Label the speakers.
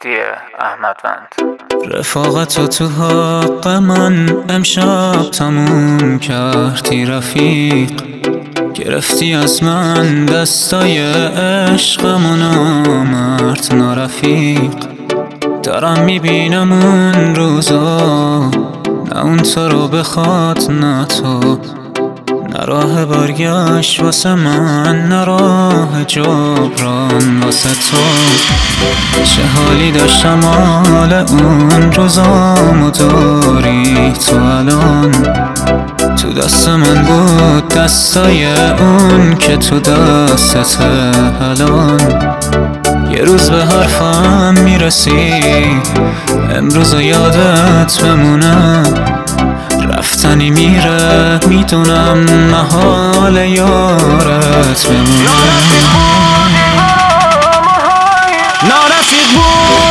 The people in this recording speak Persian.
Speaker 1: مهدی احمدوند.
Speaker 2: رفاقت تو حق من امشب تموم کردی رفیق، گرفتی از من دستای عشقمو نامرد نارفیق. دارم میبینم اون روزا، نه اون تو رو بخواد نه تو، نه راه برگشت واسه من نه راه جبران واسه تو. چه حالی داشتم حال اون روزامو داری تو الان، تو دست من بود دستای اون که تو دستت الان. یه روز به حرفم میرسی امروز یادت بمونه، رفتنی میره میدونم محال یارت بمونه. نارفیق بود